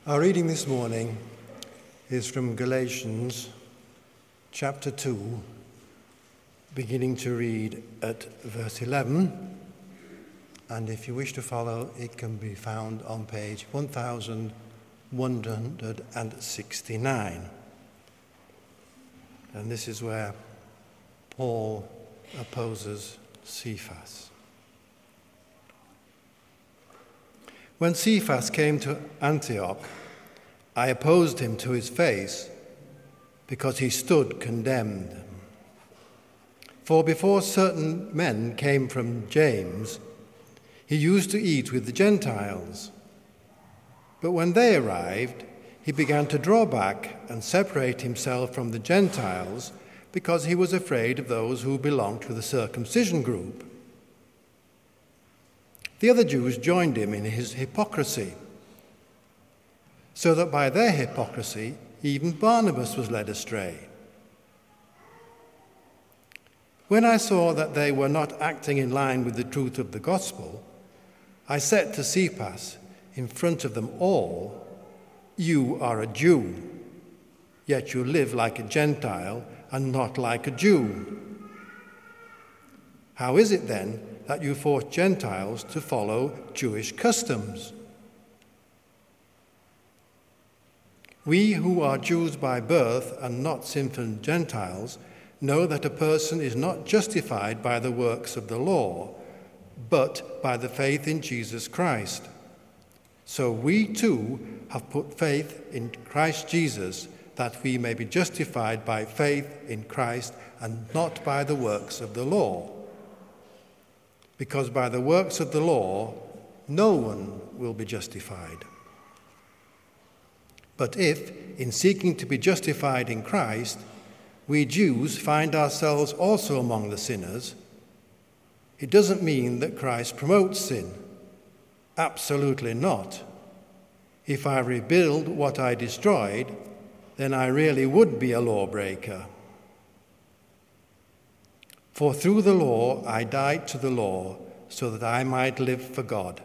Our reading this morning is from Galatians chapter 2, beginning to read at verse 11. And if you wish to follow, it can be found on page 1169. And this is where Paul opposes Cephas. When Cephas came to Antioch, I opposed him to his face because he stood condemned. For before certain men came from James, he used to eat with the Gentiles. But when they arrived, he began to draw back and separate himself from the Gentiles because he was afraid of those who belonged to the circumcision group. The other Jews joined him in his hypocrisy, so that by their hypocrisy even Barnabas was led astray. When I saw that they were not acting in line with the truth of the gospel, I said to Cephas in front of them all, "You are a Jew, yet you live like a Gentile and not like a Jew. How is it then that you force Gentiles to follow Jewish customs? We who are Jews by birth and not sinful Gentiles know that a person is not justified by the works of the law, but by the faith in Jesus Christ. So we too have put faith in Christ Jesus, that we may be justified by faith in Christ and not by the works of the law. Because by the works of the law, no one will be justified. But if, in seeking to be justified in Christ, we Jews find ourselves also among the sinners, it doesn't mean that Christ promotes sin. Absolutely not. If I rebuild what I destroyed, then I really would be a lawbreaker. For through the law I died to the law, so that I might live for God.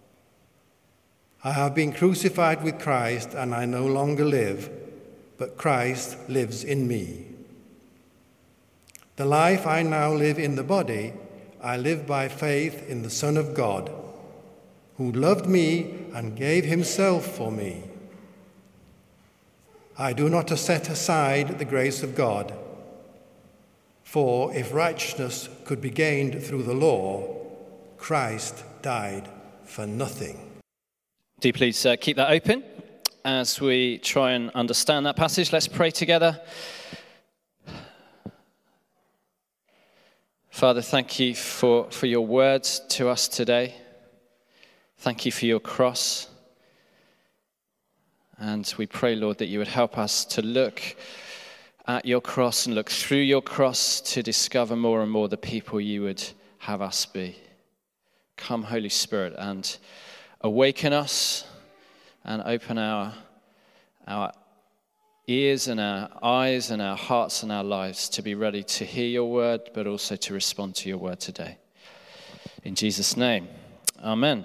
I have been crucified with Christ, and I no longer live, but Christ lives in me. The life I now live in the body, I live by faith in the Son of God, who loved me and gave himself for me. I do not set aside the grace of God, for if righteousness could be gained through the law, Christ died for nothing. Do please keep that open as we try and understand that passage. Let's pray together. Father, thank you for your words to us today. Thank you for your cross. And we pray, Lord, that you would help us to look at your cross and look through your cross to discover more and more the people you would have us be. Come, Holy Spirit, and awaken us and open our ears and our eyes and our hearts and our lives to be ready to hear your word, but also to respond to your word today. In Jesus' name, amen.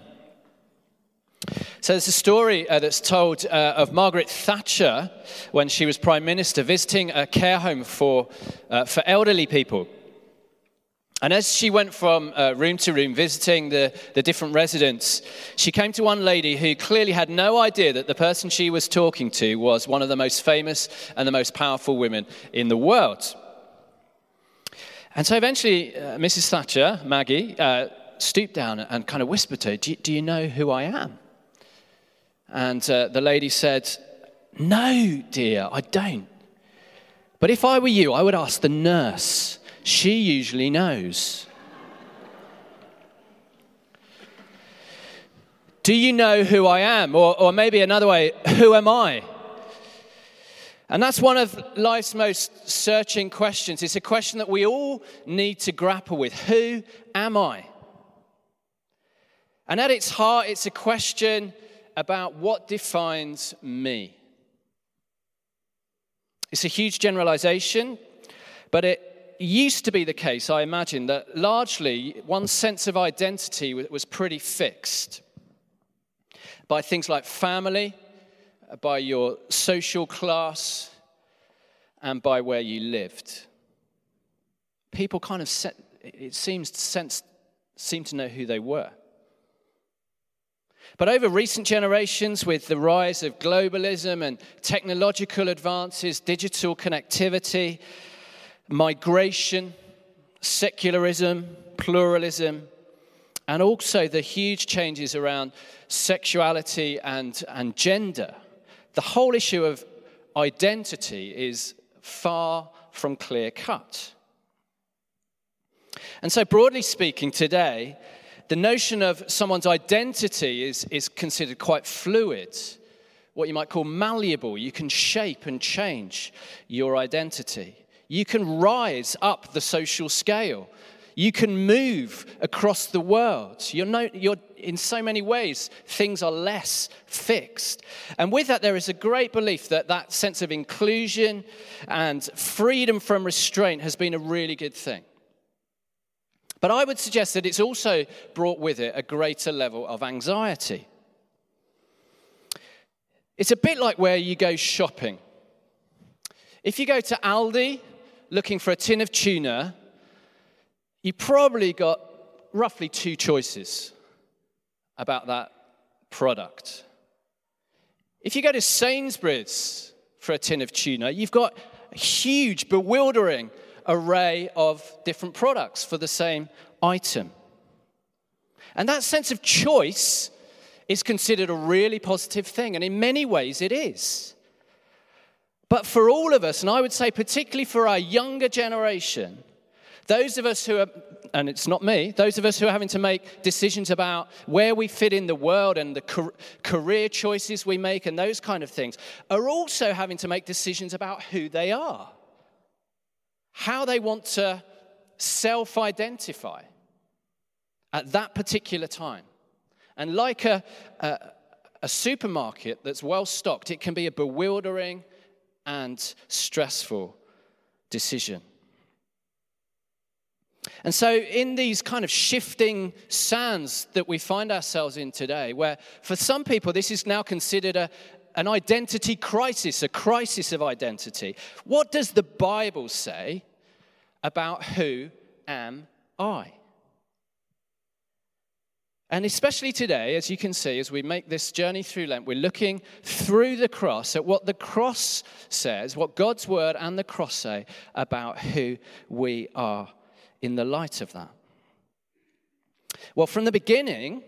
So there's a story that's told of Margaret Thatcher when she was Prime Minister visiting a care home for elderly people. And as she went from room to room visiting the different residents, she came to one lady who clearly had no idea that the person she was talking to was one of the most famous and the most powerful women in the world. And so eventually Mrs. Thatcher, Maggie, stooped down and kind of whispered to her, do you know who I am? And the lady said, "No, dear, I don't. But if I were you, I would ask the nurse. She usually knows." Do you know who I am? Or maybe another way, who am I? And that's one of life's most searching questions. It's a question that we all need to grapple with. Who am I? And at its heart, it's a question about what defines me. It's a huge generalization, but it used to be the case, I imagine, that largely one's sense of identity was pretty fixed by things like family, by your social class, and by where you lived. People kind of, seem to know who they were. But over recent generations, with the rise of globalism and technological advances, digital connectivity, migration, secularism, pluralism, and also the huge changes around sexuality and gender, the whole issue of identity is far from clear-cut. And so, broadly speaking, today, the notion of someone's identity is considered quite fluid, what you might call malleable. You can shape and change your identity. You can rise up the social scale. You can move across the world. You're in so many ways, things are less fixed. And with that, there is a great belief that sense of inclusion and freedom from restraint has been a really good thing. But I would suggest that it's also brought with it a greater level of anxiety. It's a bit like where you go shopping. If you go to Aldi looking for a tin of tuna, you probably got roughly 2 choices about that product. If you go to Sainsbury's for a tin of tuna, you've got a huge, bewildering array of different products for the same item. And that sense of choice is considered a really positive thing, and in many ways it is. But for all of us, and I would say particularly for our younger generation, those of us who are, and it's not me, those of us who are having to make decisions about where we fit in the world and the career choices we make and those kind of things, are also having to make decisions about who they are, how they want to self-identify at that particular time. And like a supermarket that's well stocked, it can be a bewildering and stressful decision. And so in these kind of shifting sands that we find ourselves in today, where for some people this is now considered an identity crisis, a crisis of identity, what does the Bible say about who am I? And especially today, as you can see, as we make this journey through Lent, we're looking through the cross at what the cross says, what God's word and the cross say about who we are in the light of that. Well, from the beginning,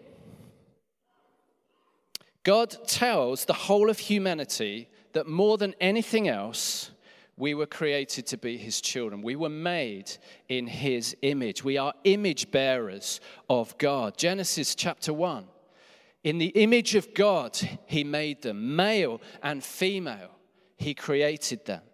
God tells the whole of humanity that more than anything else, we were created to be his children. We were made in his image. We are image bearers of God. Genesis chapter 1. In the image of God, he made them. Male and female, he created them.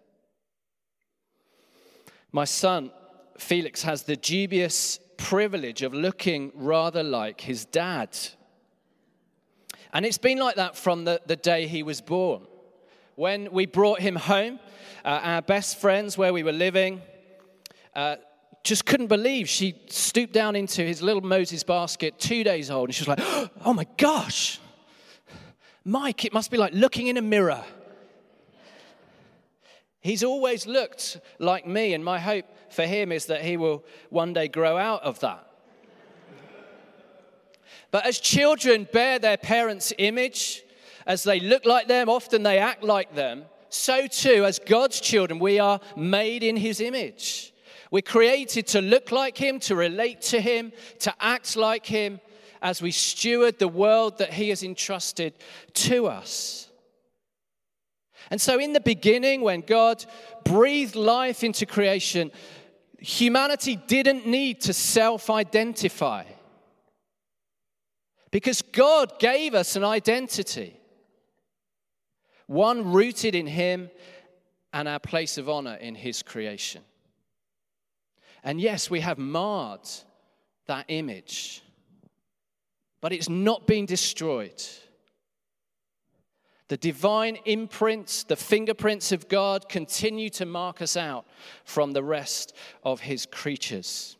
My son, Felix, has the dubious privilege of looking rather like his dad. And it's been like that from the day he was born. When we brought him home, our best friends where we were living just couldn't believe. She stooped down into his little Moses basket, 2 days old, and she was like, oh my gosh, Mike, it must be like looking in a mirror. He's always looked like me, and my hope for him is that he will one day grow out of that. But as children bear their parents' image, as they look like them, often they act like them, so too, as God's children, we are made in his image. We're created to look like him, to relate to him, to act like him as we steward the world that he has entrusted to us. And so in the beginning, when God breathed life into creation, humanity didn't need to self-identify, because God gave us an identity, one rooted in him and our place of honor in his creation. And yes, we have marred that image, but it's not been destroyed. The divine imprints, the fingerprints of God continue to mark us out from the rest of his creatures.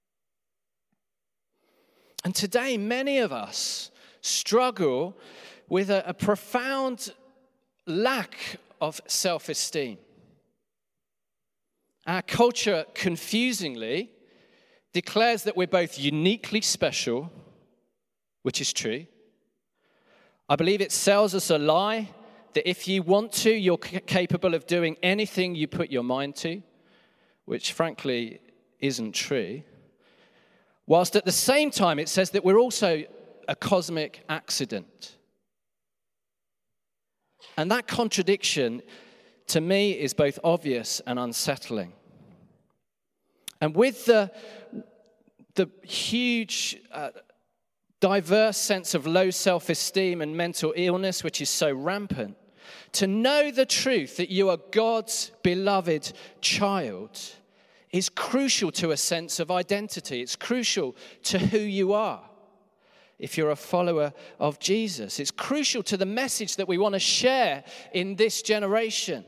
And today, many of us struggle with a profound lack of self-esteem. Our culture, confusingly, declares that we're both uniquely special, which is true. I believe it sells us a lie that if you want to, you're capable of doing anything you put your mind to, which frankly isn't true. Whilst at the same time, it says that we're also a cosmic accident. And that contradiction, to me, is both obvious and unsettling. And with the huge, diverse sense of low self-esteem and mental illness, which is so rampant, to know the truth that you are God's beloved child is crucial to a sense of identity. It's crucial to who you are if you're a follower of Jesus. It's crucial to the message that we want to share in this generation.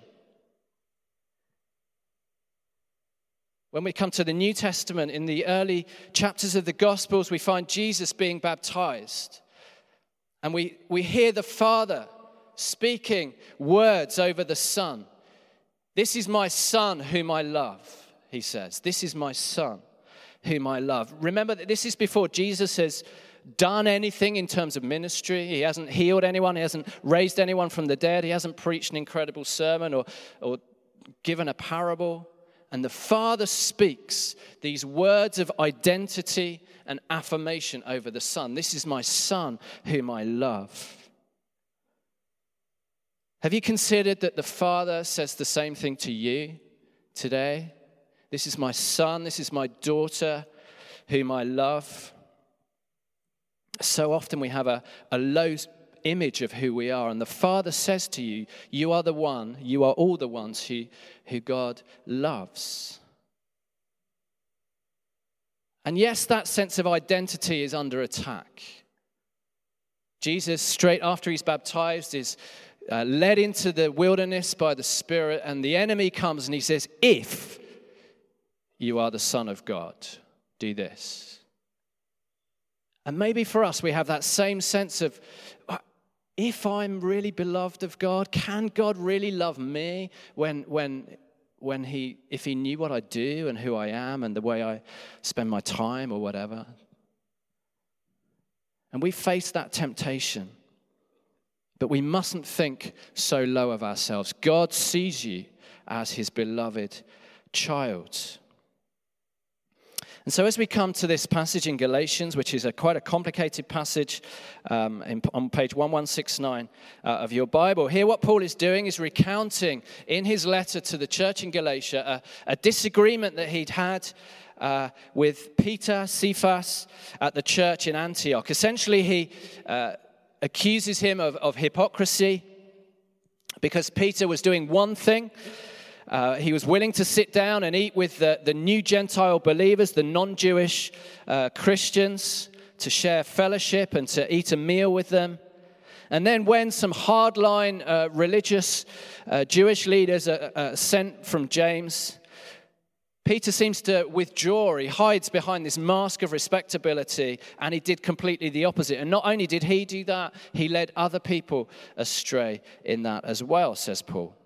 When we come to the New Testament, in the early chapters of the Gospels, we find Jesus being baptized. And we hear the Father speaking words over the Son. This is my Son whom I love, he says. This is my Son whom I love. Remember that this is before Jesus has done anything in terms of ministry. He hasn't healed anyone. He hasn't raised anyone from the dead. He hasn't preached an incredible sermon or given a parable. And the Father speaks these words of identity and affirmation over the Son. This is my Son whom I love. Have you considered that the Father says the same thing to you today? This is my son, this is my daughter whom I love. So often we have a low image of who we are, and the Father says to you, you are the one, you are all the ones who God loves. And yes, that sense of identity is under attack. Jesus, straight after he's baptized, is led into the wilderness by the Spirit, and the enemy comes and he says, if you are the Son of God, do this. And maybe for us, we have that same sense of, if I'm really beloved of God, can God really love me if he knew what I do and who I am and the way I spend my time or whatever? And we face that temptation. But we mustn't think so low of ourselves. God sees you as his beloved child. And so as we come to this passage in Galatians, which is quite a complicated passage on page 1169 of your Bible, here what Paul is doing is recounting in his letter to the church in Galatia a disagreement that he'd had with Peter, Cephas, at the church in Antioch. Essentially, he accuses him of hypocrisy because Peter was doing one thing. He was willing to sit down and eat with the new Gentile believers, the non-Jewish Christians, to share fellowship and to eat a meal with them. And then when some hardline religious Jewish leaders are sent from James, Peter seems to withdraw. He hides behind this mask of respectability, and he did completely the opposite. And not only did he do that, he led other people astray in that as well, says Paul.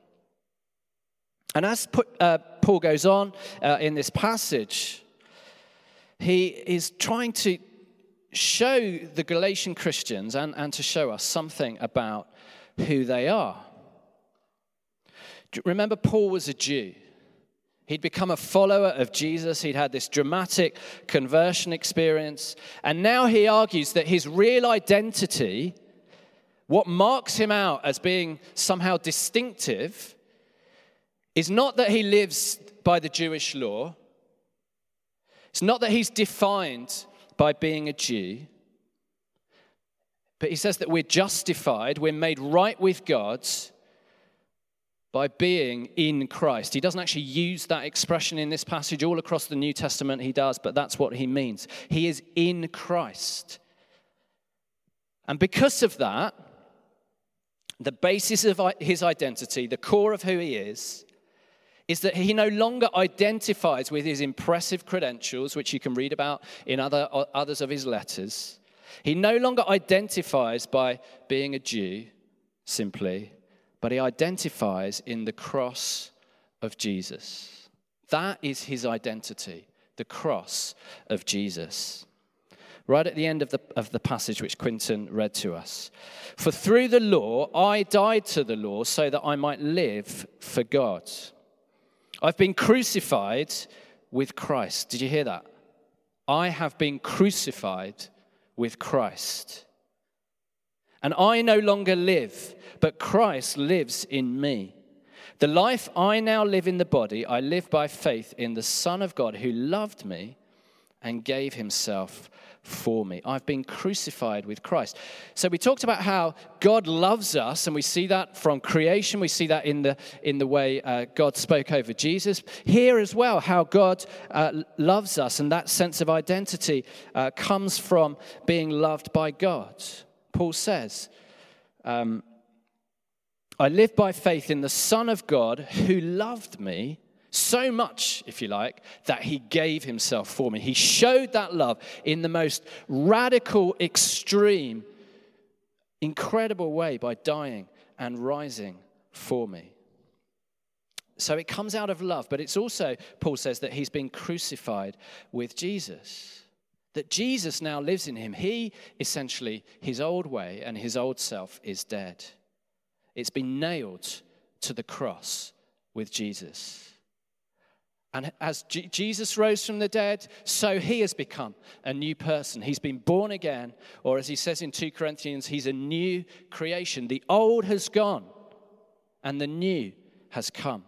And as Paul goes on in this passage, he is trying to show the Galatian Christians and to show us something about who they are. Remember, Paul was a Jew. He'd become a follower of Jesus. He'd had this dramatic conversion experience. And now he argues that his real identity, what marks him out as being somehow distinctive, is not that he lives by the Jewish law. It's not that he's defined by being a Jew. But he says that we're justified, we're made right with God by being in Christ. He doesn't actually use that expression in this passage. All across the New Testament he does, but that's what he means. He is in Christ. And because of that, the basis of his identity, the core of who he is that he no longer identifies with his impressive credentials, which you can read about in others of his letters. He no longer identifies by being a Jew, simply, but he identifies in the cross of Jesus. That is his identity, the cross of Jesus. Right at the end of the passage which Quinton read to us. For through the law, I died to the law so that I might live for God. I've been crucified with Christ. Did you hear that? I have been crucified with Christ. And I no longer live, but Christ lives in me. The life I now live in the body, I live by faith in the Son of God who loved me and gave himself for me. I've been crucified with Christ. So we talked about how God loves us, and we see that from creation. We see that in the way God spoke over Jesus. Here as well, how God loves us, and that sense of identity comes from being loved by God. Paul says, I live by faith in the Son of God who loved me so much, if you like, that he gave himself for me. He showed that love in the most radical, extreme, incredible way by dying and rising for me. So it comes out of love, but it's also, Paul says, that he's been crucified with Jesus. That Jesus now lives in him. He, essentially, his old way and his old self is dead. It's been nailed to the cross with Jesus. And as Jesus rose from the dead, so he has become a new person. He's been born again, or as he says in 2 Corinthians, he's a new creation. The old has gone, and the new has come.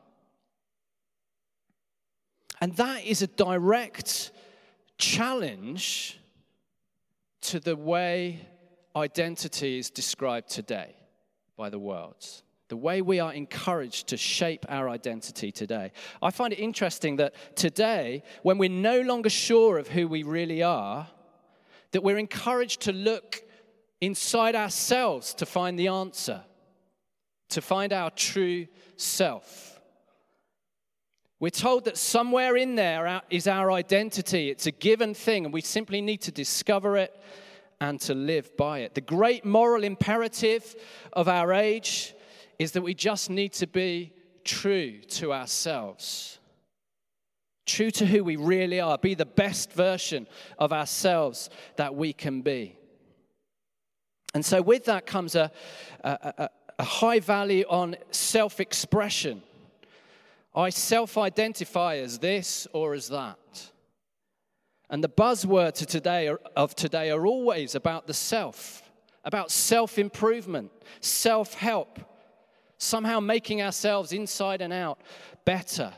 And that is a direct challenge to the way identity is described today by the world. The way we are encouraged to shape our identity today. I find it interesting that today, when we're no longer sure of who we really are, that we're encouraged to look inside ourselves to find the answer, to find our true self. We're told that somewhere in there is our identity. It's a given thing, and we simply need to discover it and to live by it. The great moral imperative of our age is that we just need to be true to ourselves, true to who we really are, be the best version of ourselves that we can be. And so with that comes a high value on self-expression. I self-identify as this or as that. And the buzzwords of today are always about the self, about self-improvement, self-help, somehow making ourselves inside and out better.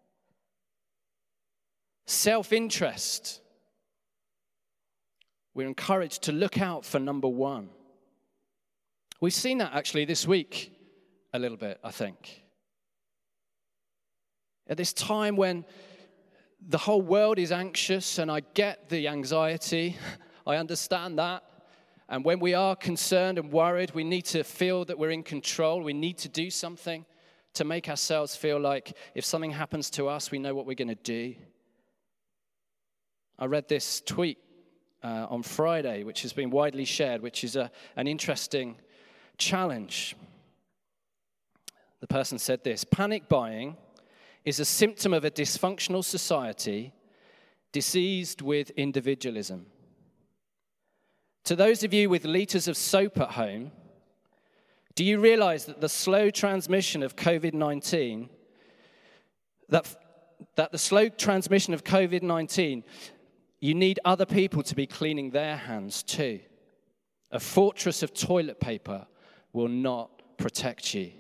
Self-interest. We're encouraged to look out for number one. We've seen that actually this week a little bit, I think. At this time when the whole world is anxious, and I get the anxiety, I understand that. And when we are concerned and worried, we need to feel that we're in control. We need to do something to make ourselves feel like if something happens to us, we know what we're going to do. I read this tweet on Friday, which has been widely shared, which is an interesting challenge. The person said this: panic buying is a symptom of a dysfunctional society diseased with individualism. To those of you with liters of soap at home, do you realize that the slow transmission of COVID-19, you need other people to be cleaning their hands too? A fortress of toilet paper will not protect you.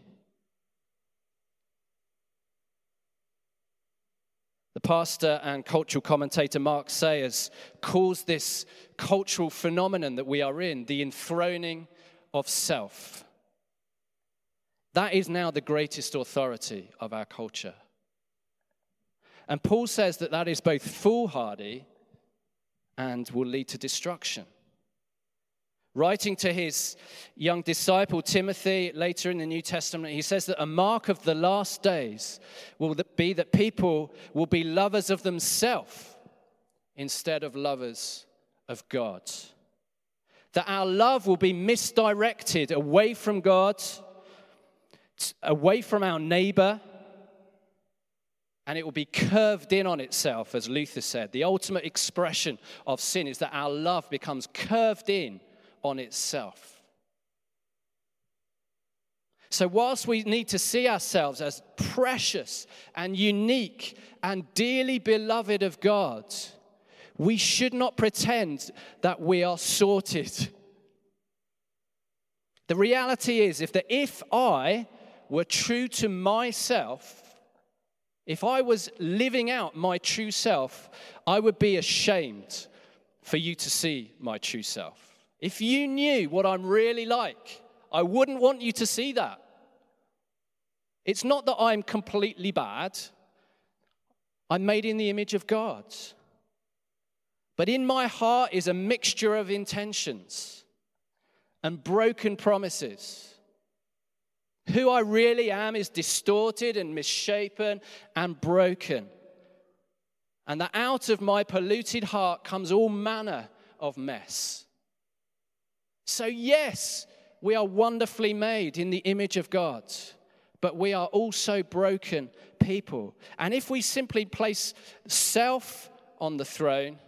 The pastor and cultural commentator Mark Sayers calls this cultural phenomenon that we are in the enthroning of self. That is now the greatest authority of our culture. And Paul says that that is both foolhardy and will lead to destruction. Writing to his young disciple Timothy later in the New Testament, he says that a mark of the last days will be that people will be lovers of themselves instead of lovers of God. That our love will be misdirected away from God away from our neighbor, and it will be curved in on itself, as Luther said. The ultimate expression of sin is that our love becomes curved in on itself. So whilst we need to see ourselves as precious and unique and dearly beloved of God, we should not pretend that we are sorted. The reality is, if I were true to myself, if I was living out my true self, I would be ashamed for you to see my true self. If you knew what I'm really like, I wouldn't want you to see that. It's not that I'm completely bad. I'm made in the image of God. But in my heart is a mixture of intentions and broken promises. Who I really am is distorted and misshapen and broken. And that out of my polluted heart comes all manner of mess. So yes, we are wonderfully made in the image of God, but we are also broken people. And if we simply place self on the throne,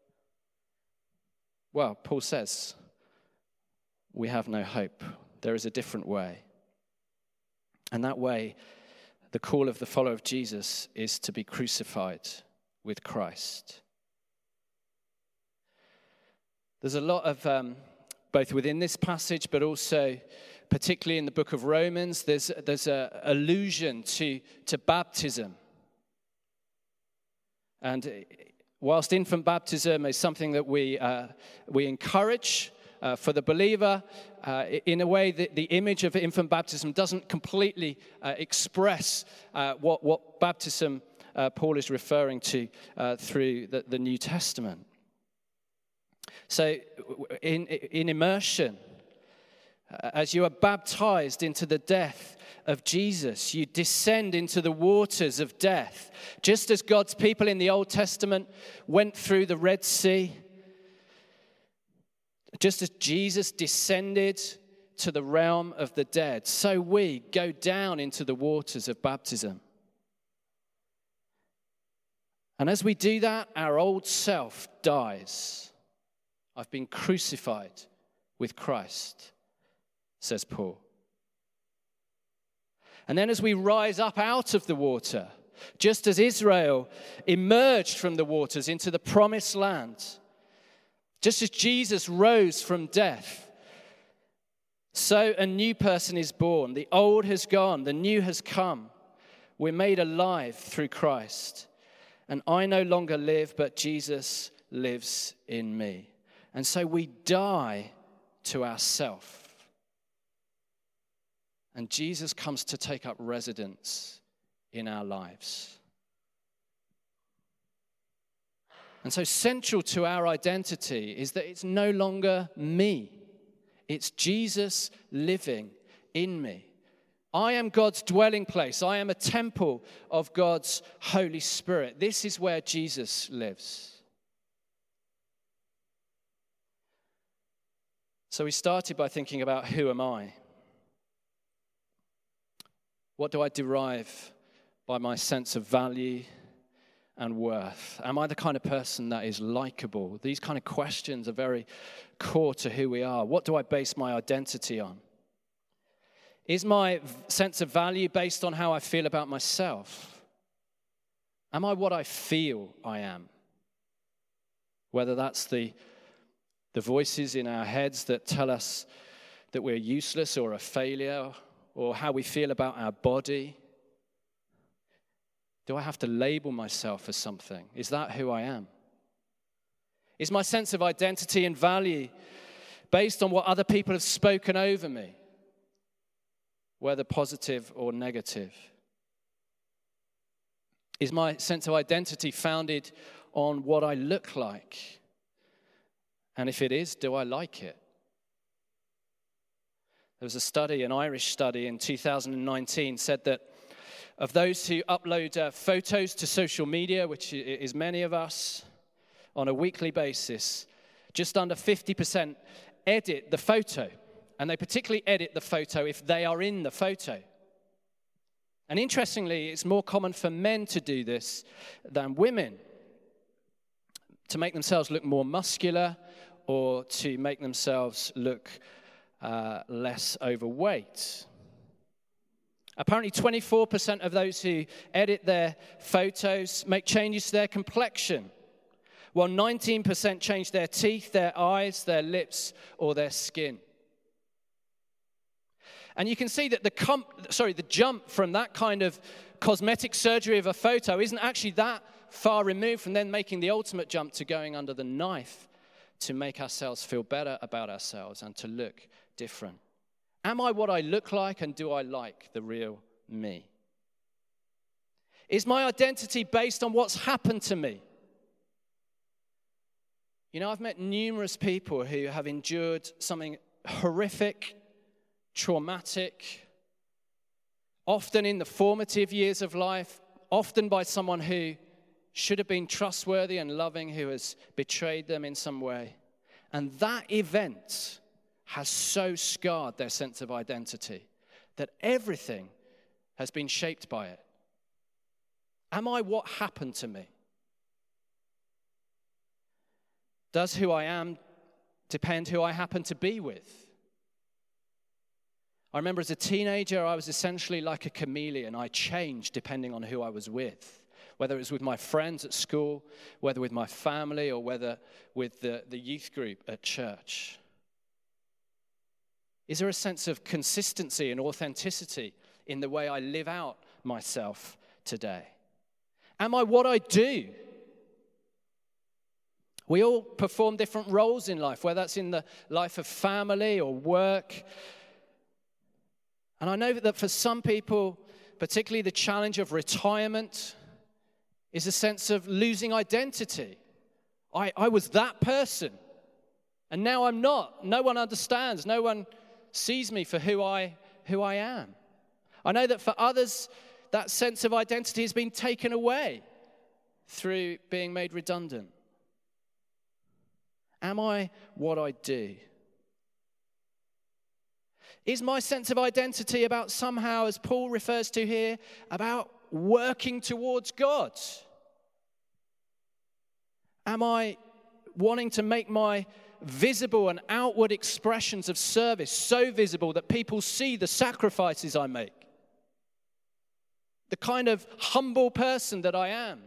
well, Paul says, we have no hope. There is a different way. And that way, the call of the follower of Jesus is to be crucified with Christ. There's a lot of, both within this passage, but also particularly in the book of Romans, there's an allusion to baptism. And whilst infant baptism is something that we encourage for the believer, in a way the image of infant baptism doesn't completely express what baptism Paul is referring to through the New Testament. So in immersion, as you are baptized into the death of Jesus, you descend into the waters of death. Just as God's people in the Old Testament went through the Red Sea, just as Jesus descended to the realm of the dead, so we go down into the waters of baptism. And as we do that, our old self dies. I've been crucified with Christ, says Paul. And then as we rise up out of the water, just as Israel emerged from the waters into the promised land, just as Jesus rose from death, so a new person is born. The old has gone, the new has come. We're made alive through Christ. And I no longer live, but Jesus lives in me. And so we die to ourself. And Jesus comes to take up residence in our lives. And so central to our identity is that it's no longer me. It's Jesus living in me. I am God's dwelling place. I am a temple of God's Holy Spirit. This is where Jesus lives. So we started by thinking about who am I? What do I derive by my sense of value and worth? Am I the kind of person that is likable? These kind of questions are very core to who we are. What do I base my identity on? Is my sense of value based on how I feel about myself? Am I what I feel I am? Whether that's the voices in our heads that tell us that we're useless or a failure, or how we feel about our body. Do I have to label myself as something? Is that who I am? Is my sense of identity and value based on what other people have spoken over me, whether positive or negative? Is my sense of identity founded on what I look like? And if it is, do I like it? There was a study, an Irish study in 2019, said that of those who upload photos to social media, which is many of us, on a weekly basis, just under 50% edit the photo. And they particularly edit the photo if they are in the photo. And interestingly, it's more common for men to do this than women, to make themselves look more muscular or to make themselves look less overweight. Apparently 24% of those who edit their photos make changes to their complexion, while 19% change their teeth, their eyes, their lips, or their skin. And you can see that the jump from that kind of cosmetic surgery of a photo isn't actually that far removed from then making the ultimate jump to going under the knife to make ourselves feel better about ourselves and to look different. Am I what I look like, and do I like the real me? Is my identity based on what's happened to me? You know, I've met numerous people who have endured something horrific, traumatic, often in the formative years of life, often by someone who should have been trustworthy and loving, who has betrayed them in some way. And that event has so scarred their sense of identity that everything has been shaped by it. Am I what happened to me? Does who I am depend who I happen to be with? I remember as a teenager, I was essentially like a chameleon. I changed depending on who I was with, whether it was with my friends at school, whether with my family, or whether with the youth group at church. Is there a sense of consistency and authenticity in the way I live out myself today? Am I what I do? We all perform different roles in life, whether that's in the life of family or work. And I know that for some people, particularly the challenge of retirement, is a sense of losing identity. I was that person, and now I'm not. No one understands. No one sees me for who I am. I know that for others, that sense of identity has been taken away through being made redundant. Am I what I do? Is my sense of identity about somehow, as Paul refers to here, about working towards God? Am I wanting to make my visible and outward expressions of service so visible that people see the sacrifices I make? The kind of humble person that I am?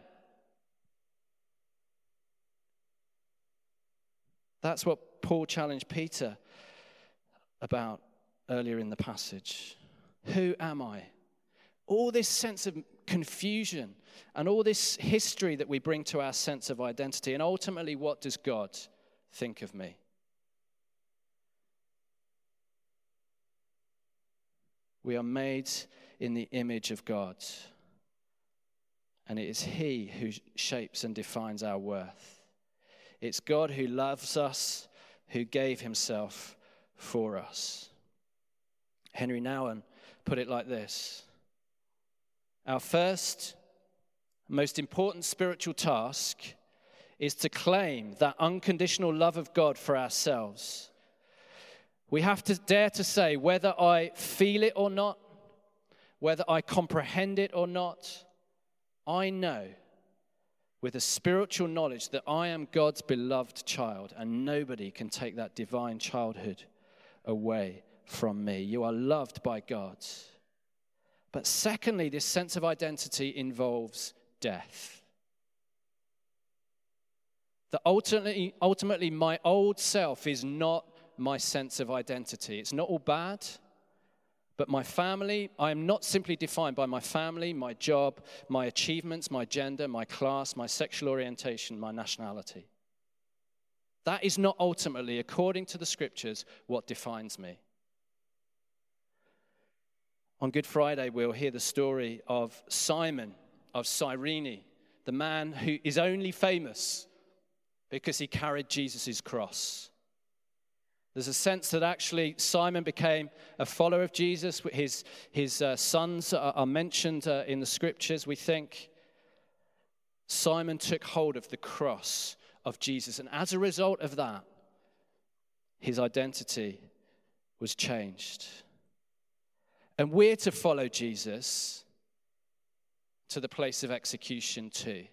That's what Paul challenged Peter about earlier in the passage. Who am I? All this sense of confusion and all this history that we bring to our sense of identity. And ultimately, what does God think of me? We are made in the image of God. And it is He who shapes and defines our worth. It's God who loves us, who gave Himself for us. Henry Nouwen put it like this: our first, most important spiritual task is to claim that unconditional love of God for ourselves. We have to dare to say, whether I feel it or not, whether I comprehend it or not, I know with a spiritual knowledge that I am God's beloved child, and nobody can take that divine childhood away from me. You are loved by God. But secondly, this sense of identity involves death. That ultimately my old self is not my sense of identity. It's not all bad, but my family, I am not simply defined by my family, my job, my achievements, my gender, my class, my sexual orientation, my nationality. That is not ultimately, according to the scriptures, what defines me. On Good Friday, we'll hear the story of Simon of Cyrene, the man who is only famous because he carried Jesus' cross. There's a sense that actually Simon became a follower of Jesus. His sons are mentioned in the scriptures. We think Simon took hold of the cross of Jesus, and as a result of that, his identity was changed. And we're to follow Jesus to the place of execution too.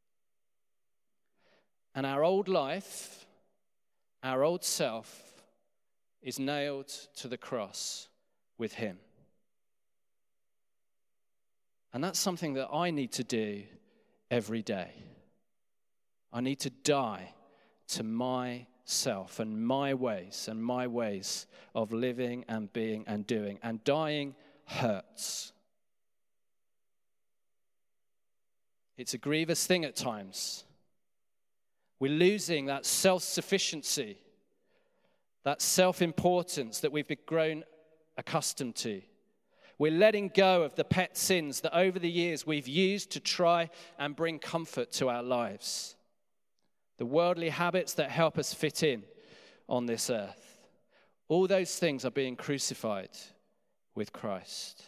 And our old life, our old self, is nailed to the cross with him. And that's something that I need to do every day. I need to die to myself and my ways of living and being and doing. And dying hurts. It's a grievous thing at times. We're losing that self-sufficiency, that self-importance that we've grown accustomed to. We're letting go of the pet sins that over the years we've used to try and bring comfort to our lives. The worldly habits that help us fit in on this earth. All those things are being crucified with Christ.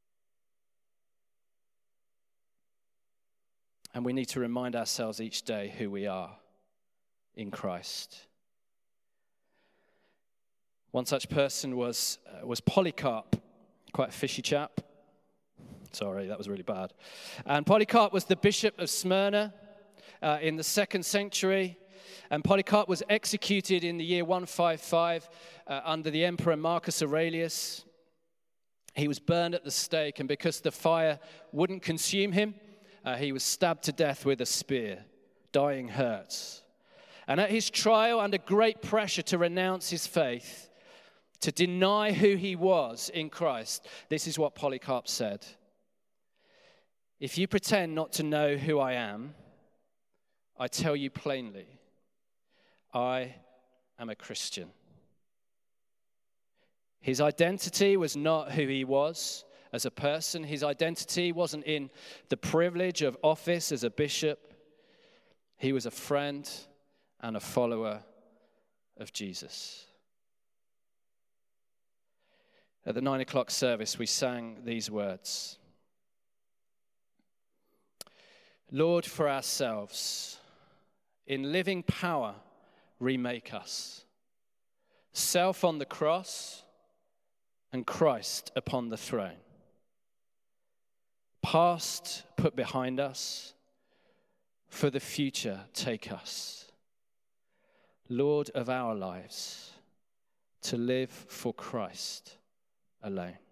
And we need to remind ourselves each day who we are in Christ. One such person was Polycarp, quite a fishy chap. Sorry, that was really bad. And Polycarp was the bishop of Smyrna in the 2nd century. And Polycarp was executed in the year 155 under the emperor Marcus Aurelius. He was burned at the stake, and because the fire wouldn't consume him, he was stabbed to death with a spear. Dying hurts. And at his trial, under great pressure to renounce his faith, to deny who he was in Christ, this is what Polycarp said. If you pretend not to know who I am, I tell you plainly, I am a Christian. His identity was not who he was as a person. His identity wasn't in the privilege of office as a bishop. He was a friend and a follower of Jesus. At the 9 o'clock service, we sang these words. Lord, for ourselves, in living power, remake us. Self on the cross and Christ upon the throne. Past put behind us, for the future take us. Lord of our lives, to live for Christ alone.